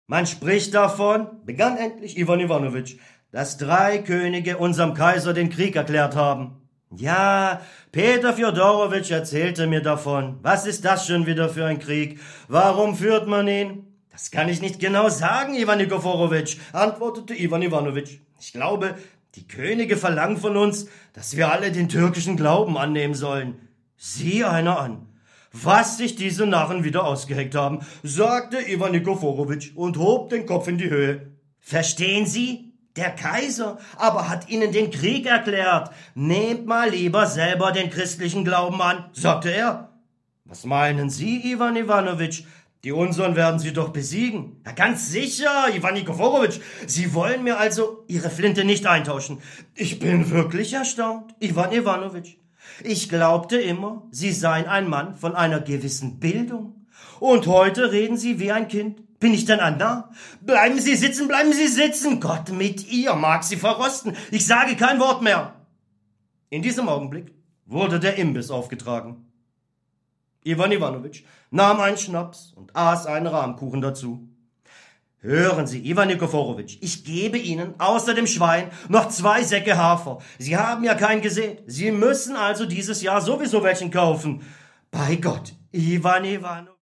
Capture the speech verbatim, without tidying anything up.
Man spricht davon, begann endlich Iwan Iwanowitsch, dass drei Könige unserem Kaiser den Krieg erklärt haben. Ja, Peter Fjodorowitsch erzählte mir davon. Was ist das schon wieder für ein Krieg? Warum führt man ihn? Das kann ich nicht genau sagen, Iwan Nikiforowitsch, antwortete Iwan Iwanowitsch. Ich glaube, die Könige verlangen von uns, dass wir alle den türkischen Glauben annehmen sollen. Sieh einer an, was sich diese Narren wieder ausgeheckt haben, sagte Iwan Nikiforowitsch und hob den Kopf in die Höhe. Verstehen Sie? Der Kaiser aber hat ihnen den Krieg erklärt. Nehmt mal lieber selber den christlichen Glauben an, sagte er. Was meinen Sie, Iwan Iwanowitsch? Die unseren werden Sie doch besiegen. Ja, ganz sicher, Iwan Nikiforowitsch. Sie wollen mir also Ihre Flinte nicht eintauschen. Ich bin wirklich erstaunt, Iwan Iwanowitsch. Ich glaubte immer, Sie seien ein Mann von einer gewissen Bildung. Und heute reden Sie wie ein Kind. Bin ich denn ein Narr? Bleiben Sie sitzen, bleiben Sie sitzen! Gott mit ihr, mag Sie verrosten! Ich sage kein Wort mehr! In diesem Augenblick wurde der Imbiss aufgetragen. Iwan Iwanowitsch nahm einen Schnaps und aß einen Rahmkuchen dazu. Hören Sie, Iwan Nikiforowitsch, ich gebe Ihnen außer dem Schwein noch zwei Säcke Hafer. Sie haben ja kein gesät. Sie müssen also dieses Jahr sowieso welchen kaufen. Bei Gott, Iwan Iwanowitsch.